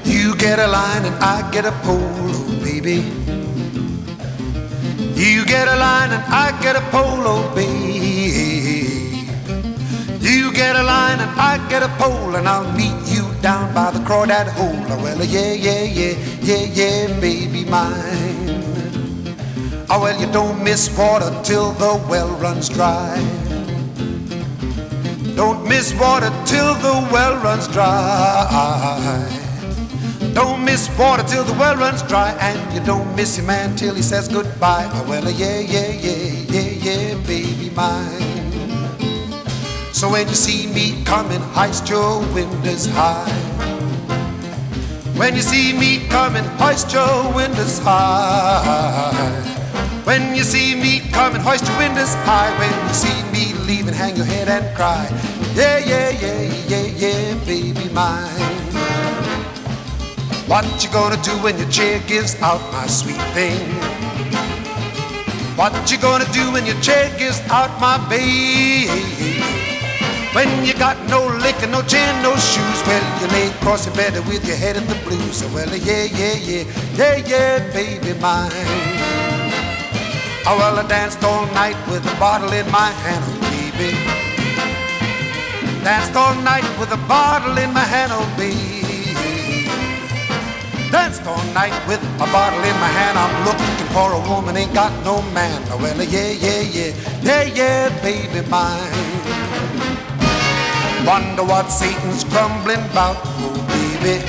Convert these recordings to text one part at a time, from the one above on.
You get a line and I get a pole, oh baby. You get a line and I get a pole, oh babe. You get a line and I get a pole, and I'll meet you down by the crawdad hole. Oh, well, yeah, yeah, yeah, yeah, yeah, baby mine. Oh, well, you don't miss water till the well runs dry. Don't miss water till the well runs dry. Don't miss water till the well runs dry, and you don't miss your man till he says goodbye. Oh, well, yeah, yeah, yeah, yeah, yeah, baby mine. So when you see me coming, hoist your windows high. When you see me coming, hoist your windows high. When you see me coming, hoist your windows high. When you see me leaving, hang your head and cry. Yeah, yeah, yeah, yeah, yeah, baby mine. What you gonna do when your chair gives out, my sweet thing? What you gonna do when your chair gives out, my babe? When you got no liquor, no chin, no shoes, well, you lay across your bed with your head in the blues. So, well, yeah, yeah, yeah, yeah, yeah, baby mine. Oh, well, I danced all night with a bottle in my hand, oh, baby. Danced all night with a bottle in my hand, oh, baby. Danced all night with a bottle in my hand. I'm looking for a woman, ain't got no man. Oh, well, yeah, yeah, yeah, yeah, yeah, baby mine. Wonder what Satan's grumbling about, oh baby.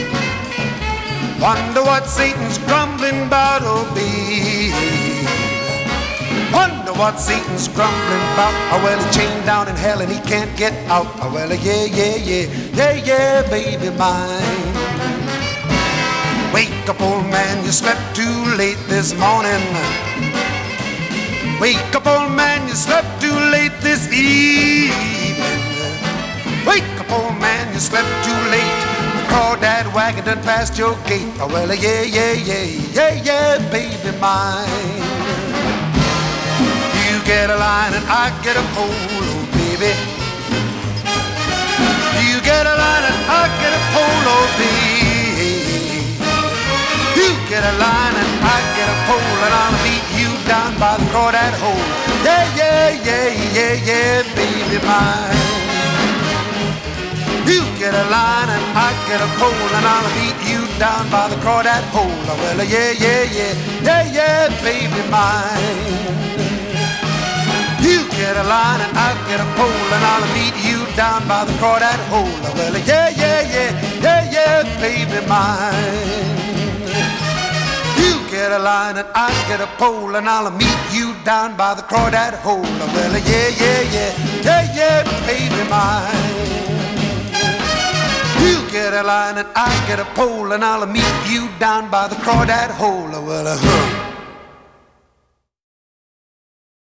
Wonder what Satan's grumbling about, oh baby. Wonder what Satan's grumbling about. Oh, well, he's chained down in hell and he can't get out. Oh, well, yeah, yeah, yeah, yeah, yeah, baby mine. Wake up, old man, you slept too late this morning. Wake up, old man, you slept too late this evening. Wake up, old man, you slept too late. The crawdad wagon done past your gate. Oh, well, yeah, yeah, yeah, yeah, yeah, baby mine. You get a line and I get a pole, oh, baby. You get a line and I get a pole, oh, baby. You get a line and I get a pole, and I'll meet you down by the crawdad hole. Yeah, yeah, yeah, yeah, yeah, baby mine. You get a line and I get a pole, and I'll meet you down by the crawdad hole. Oh, well, yeah, yeah, yeah, yeah, yeah, baby mine. You get a line and I get a pole, and I'll meet you down by the crawdad hole. Oh, well, yeah, yeah, yeah, yeah, yeah, baby mine. You get a line and I get a pole, and I'll meet you down by the crawdad hole. Oh, well, yeah, yeah, yeah, yeah, yeah, baby mine. You get a line and I get a pole, and I'll meet you down by the crawdad hole. Well,